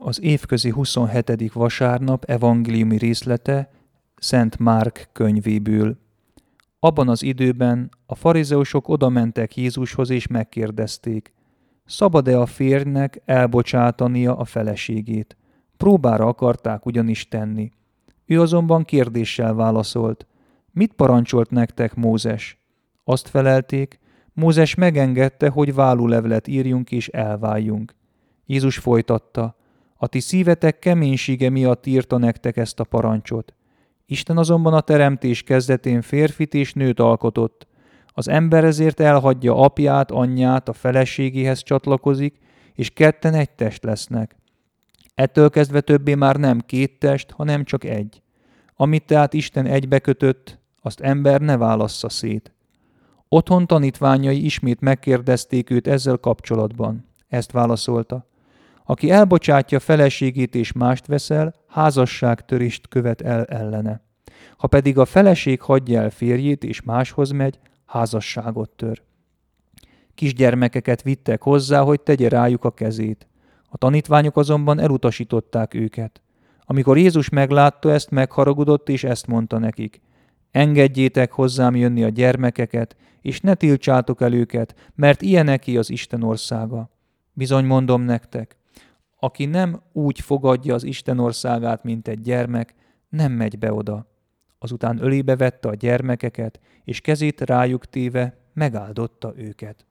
Az évközi 27. vasárnap evangéliumi részlete Szent Márk könyvéből. Abban az időben a farizeusok odamentek Jézushoz és megkérdezték, szabad-e a férjnek elbocsátania a feleségét. Próbára akarták ugyanis tenni. Ő azonban kérdéssel válaszolt, mit parancsolt nektek Mózes? Azt felelték, Mózes megengedte, hogy vállólevelet írjunk és elváljunk. Jézus folytatta, a ti szívetek keménysége miatt írta nektek ezt a parancsot. Isten azonban a teremtés kezdetén férfit és nőt alkotott. Az ember ezért elhagyja apját, anyját, a feleségéhez csatlakozik, és ketten egy test lesznek. Ettől kezdve többé már nem két test, hanem csak egy. Amit tehát Isten egybekötött, azt ember ne válassza szét. Otthon tanítványai ismét megkérdezték őt ezzel kapcsolatban. Ezt válaszolta. Aki elbocsátja feleségét és mást veszel, házasságtörést követ el ellene. Ha pedig a feleség hagyja el férjét és máshoz megy, házasságot tör. Kisgyermekeket vittek hozzá, hogy tegye rájuk a kezét. A tanítványok azonban elutasították őket. Amikor Jézus meglátta ezt, megharagudott és ezt mondta nekik. Engedjétek hozzám jönni a gyermekeket, és ne tiltsátok el őket, mert ilyeneké az Isten országa. Bizony mondom nektek, aki nem úgy fogadja az Isten országát, mint egy gyermek, nem megy be oda. Azután ölébe vette a gyermekeket, és kezét rájuk téve megáldotta őket.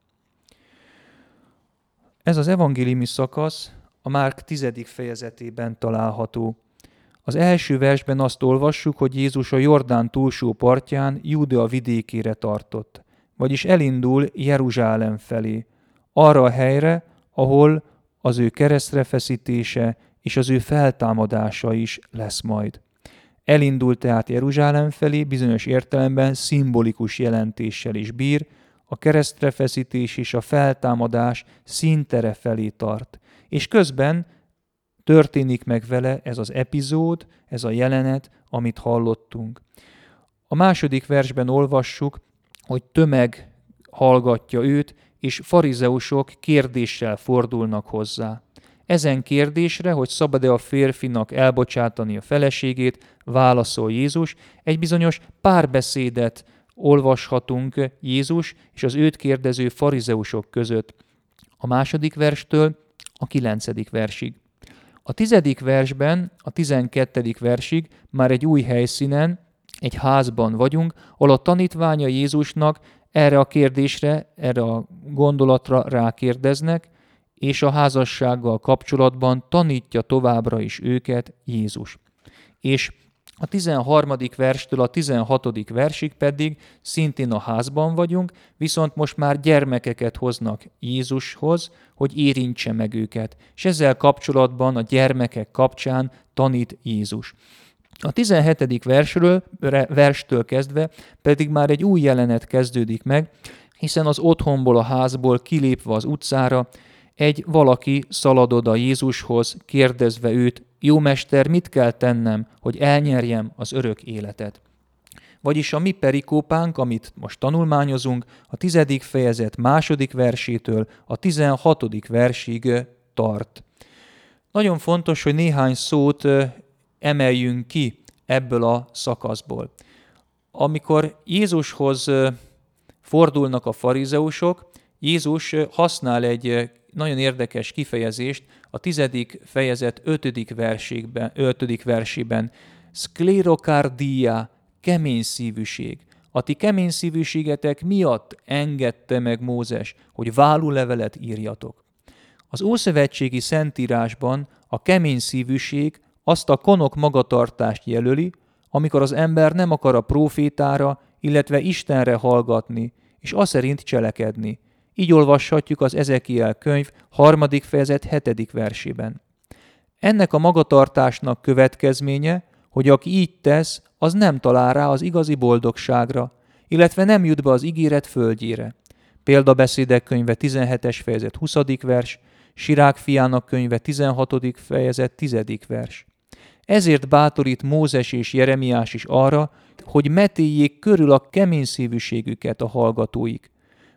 Ez az evangéliumi szakasz a Márk 10. fejezetében található. Az első versben azt olvassuk, hogy Jézus a Jordán túlsó partján Júdea vidékére tartott, vagyis elindul Jeruzsálem felé, arra a helyre, ahol az ő keresztre feszítése és az ő feltámadása is lesz majd. Elindult tehát Jeruzsálem felé, bizonyos értelemben szimbolikus jelentéssel is bír, a keresztre feszítés és a feltámadás színtere felé tart. És közben történik meg vele ez az epizód, ez a jelenet, amit hallottunk. A második versben olvassuk, hogy tömeg hallgatja őt, és farizeusok kérdéssel fordulnak hozzá. Ezen kérdésre, hogy szabad-e a férfinak elbocsátani a feleségét, válaszol Jézus, egy bizonyos párbeszédet olvashatunk Jézus és az őt kérdező farizeusok között. A második verstől a 9. versig. A 10. versben, a 12. versig már egy új helyszínen, egy házban vagyunk, ahol a tanítványa Jézusnak erre a kérdésre, erre a gondolatra rákérdeznek, és a házassággal kapcsolatban tanítja továbbra is őket Jézus. És a 13. verstől a 16. versig pedig szintén a házban vagyunk, viszont most már gyermekeket hoznak Jézushoz, hogy érintse meg őket. És ezzel kapcsolatban a gyermekek kapcsán tanít Jézus. A 17. verstől kezdve pedig már egy új jelenet kezdődik meg, hiszen az otthonból, a házból kilépve az utcára egy valaki szalad oda Jézushoz, kérdezve őt, jó mester, mit kell tennem, hogy elnyerjem az örök életet? Vagyis a mi perikópánk, amit most tanulmányozunk, a 10. fejezet 2. versétől a 16. versig tart. Nagyon fontos, hogy néhány szót emeljünk ki ebből a szakaszból. Amikor Jézushoz fordulnak a farizeusok, Jézus használ egy nagyon érdekes kifejezést a 10. fejezet 5. versében. Szklérokardia, keményszívűség. A ti keményszívűségetek miatt engedte meg Mózes, hogy vállólevelet írjatok. Az Ószövetségi Szentírásban a keményszívűség azt a konok magatartást jelöli, amikor az ember nem akar a prófétára, illetve Istenre hallgatni, és az szerint cselekedni. Így olvashatjuk az Ezekiel könyv 3. fejezet 7. versében. Ennek a magatartásnak következménye, hogy aki így tesz, az nem talál rá az igazi boldogságra, illetve nem jut be az ígéret földjére. Példabeszédek könyve 17. fejezet 20. vers, Sirák fiának könyve 16. fejezet 10. vers. Ezért bátorít Mózes és Jeremiás is arra, hogy metéljék körül a keményszívűségüket a hallgatóik.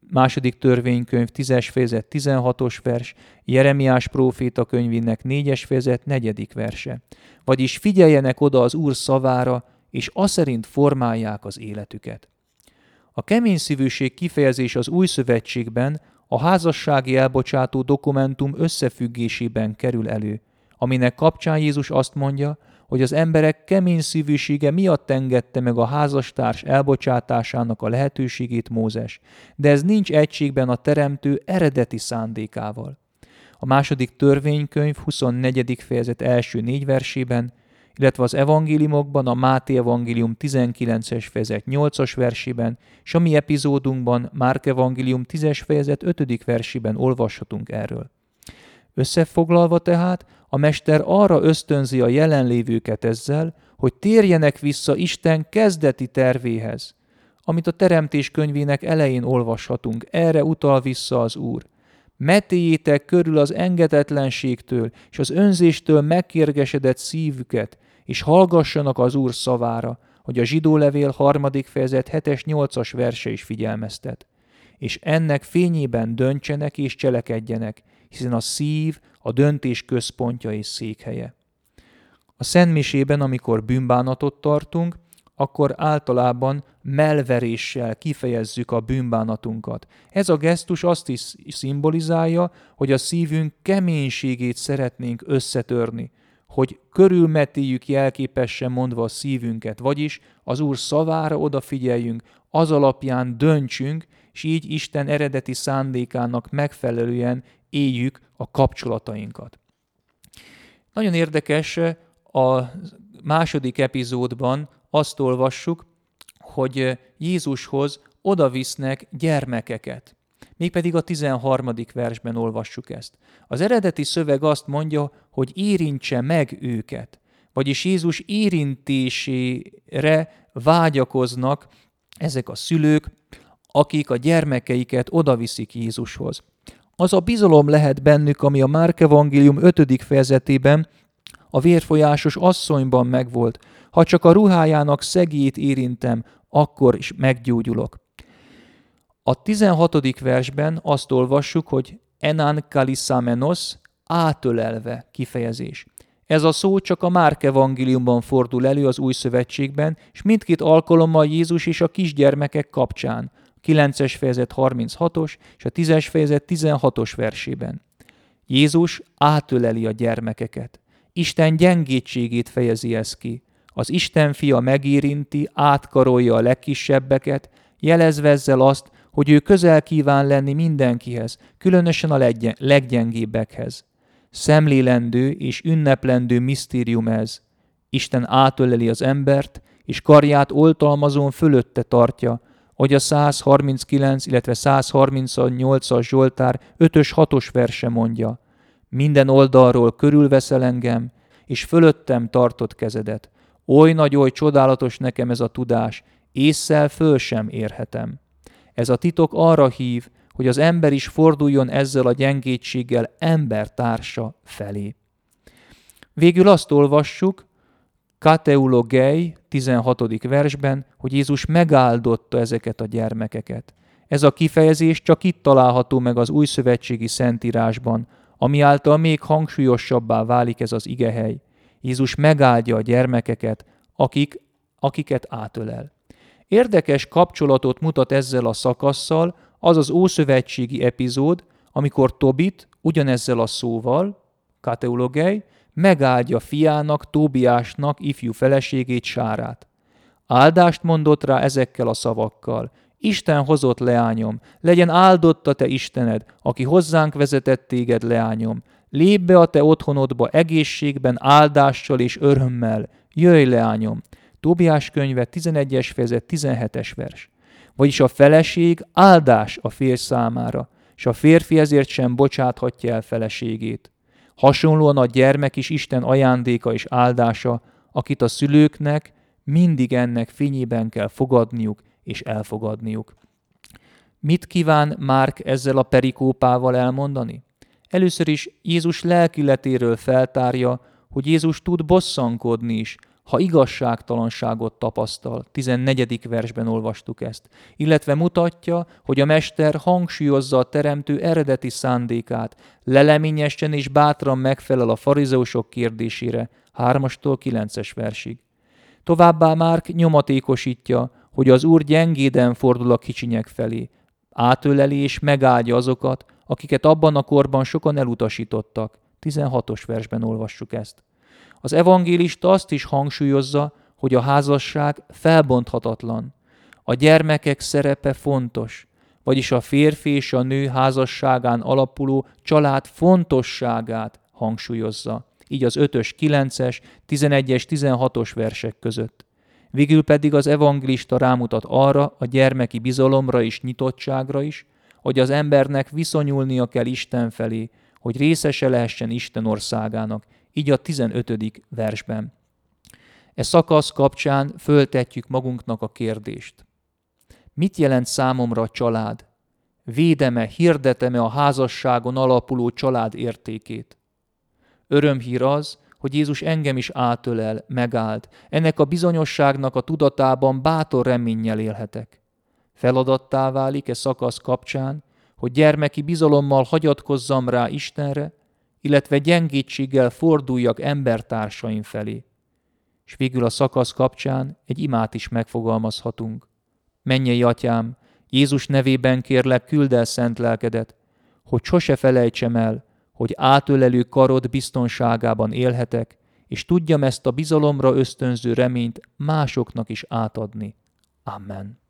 második törvénykönyv 10. fejezet 16. vers, Jeremiás próféta könyvének 4. fejezet 4. verse. Vagyis figyeljenek oda az Úr szavára, és aszerint formálják az életüket. A keményszívűség kifejezés az Új Szövetségben a házassági elbocsátó dokumentum összefüggésében kerül elő, aminek kapcsán Jézus azt mondja, hogy az emberek kemény szívűsége miatt engedte meg a házastárs elbocsátásának a lehetőségét Mózes, de ez nincs egységben a teremtő eredeti szándékával. A második törvénykönyv 24. fejezet első 4 versében, illetve az evangéliumokban, a Máté evangélium 19. fejezet 8. versében, és a mi epizódunkban Márk evangélium 10. fejezet 5. versében olvashatunk erről. Összefoglalva tehát, a Mester arra ösztönzi a jelenlévőket ezzel, hogy térjenek vissza Isten kezdeti tervéhez, amit a Teremtés könyvének elején olvashatunk, erre utal vissza az Úr. Metéljétek körül az engedetlenségtől és az önzéstől megkérgesedett szívüket, és hallgassanak az Úr szavára, hogy a Zsidó levél 3. fejezet 7-8 verse is figyelmeztet. És ennek fényében döntsenek és cselekedjenek, hiszen a szív a döntés központja és székhelye. A szentmisében, amikor bűnbánatot tartunk, akkor általában mellveréssel kifejezzük a bűnbánatunkat. Ez a gesztus azt is szimbolizálja, hogy a szívünk keménységét szeretnénk összetörni, hogy körülmetéljük jelképesen mondva a szívünket, vagyis az Úr szavára odafigyeljünk, az alapján döntsünk, és így Isten eredeti szándékának megfelelően éljük a kapcsolatainkat. Nagyon érdekes, a második epizódban azt olvassuk, hogy Jézushoz odavisznek gyermekeket. Mégpedig a 13. versben olvassuk ezt. Az eredeti szöveg azt mondja, hogy érintse meg őket. Vagyis Jézus érintésére vágyakoznak ezek a szülők, akik a gyermekeiket odaviszik Jézushoz. Az a bizalom lehet bennük, ami a Márk evangélium 5. fejezetében a vérfolyásos asszonyban megvolt. Ha csak a ruhájának szegélyét érintem, akkor is meggyógyulok. A 16. versben azt olvassuk, hogy enán kalisamenos, átölelve kifejezés. Ez a szó csak a Márk evangéliumban fordul elő az Új Szövetségben, és mindkét alkalommal Jézus és a kisgyermekek kapcsán, 9. fejezet 36-os és a 10. fejezet 16-os versében. Jézus átöleli a gyermekeket. Isten gyengétségét fejezi ez ki. Az Isten fia megérinti, átkarolja a legkisebbeket, jelezve ezzel azt, hogy ő közel kíván lenni mindenkihez, különösen a leggyengébbekhez. Szemlélendő és ünneplendő misztérium ez. Isten átöleli az embert, és karját oltalmazón fölötte tartja, hogy a 139, illetve 138-as Zsoltár 5-ös 6-os verse mondja. Minden oldalról körülveszel engem, és fölöttem tartott kezedet. Oly nagy, oly csodálatos nekem ez a tudás, ésszel föl sem érhetem. Ez a titok arra hív, hogy az ember is forduljon ezzel a gyengétséggel embertársa felé. Végül azt olvassuk, kateulogei 16. versben, hogy Jézus megáldotta ezeket a gyermekeket. Ez a kifejezés csak itt található meg az újszövetségi szentírásban, ami által még hangsúlyosabbá válik ez az igehely. Jézus megáldja a gyermekeket, akiket átölel. Érdekes kapcsolatot mutat ezzel a szakasszal az az ószövetségi epizód, amikor Tobit ugyanezzel a szóval, kateulogei, megáldja fiának, Tóbiásnak ifjú feleségét, Sárát. Áldást mondott rá ezekkel a szavakkal. Isten hozott, leányom, legyen áldott a te Istened, aki hozzánk vezetett téged, leányom. Lépj be a te otthonodba egészségben, áldással és örömmel. Jöjj, leányom. Tóbiás könyve 11. fejezet 17. vers. Vagyis a feleség áldás a férj számára, és a férfi ezért sem bocsáthatja el feleségét. Hasonlóan a gyermek is Isten ajándéka és áldása, akit a szülőknek mindig ennek fényében kell fogadniuk és elfogadniuk. Mit kíván Márk ezzel a perikópával elmondani? Először is Jézus lelkiletéről feltárja, hogy Jézus tud bosszankodni is, ha igazságtalanságot tapasztal, 14. versben olvastuk ezt, illetve mutatja, hogy a mester hangsúlyozza a teremtő eredeti szándékát, leleményesen és bátran megfelel a farizeusok kérdésére, 3-tól 9-es versig. Továbbá Márk nyomatékosítja, hogy az Úr gyengéden fordul a kicsinyek felé, átöleli és megáldja azokat, akiket abban a korban sokan elutasítottak. 16. versben olvassuk ezt. Az evangélista azt is hangsúlyozza, hogy a házasság felbonthatatlan. A gyermekek szerepe fontos, vagyis a férfi és a nő házasságán alapuló család fontosságát hangsúlyozza, így az 5-ös, 9-es, 11-es, 16-os versek között. Végül pedig az evangélista rámutat arra a gyermeki bizalomra és nyitottságra is, hogy az embernek viszonyulnia kell Isten felé, hogy részese lehessen Isten országának, így a 15. versben. E szakasz kapcsán föltetjük magunknak a kérdést. Mit jelent számomra a család? Védem-e, hirdetem-e a házasságon alapuló család értékét? Örömhír az, hogy Jézus engem is átölel, megáld. Ennek a bizonyosságnak a tudatában bátor reménnyel élhetek. Feladattá válik e szakasz kapcsán, hogy gyermeki bizalommal hagyatkozzam rá Istenre, illetve gyengétséggel forduljak embertársaim felé. És végül a szakasz kapcsán egy imát is megfogalmazhatunk. Mennyei Atyám, Jézus nevében kérlek, küld el szent lelkedet, hogy sose felejtsem el, hogy átölelő karod biztonságában élhetek, és tudjam ezt a bizalomra ösztönző reményt másoknak is átadni. Amen.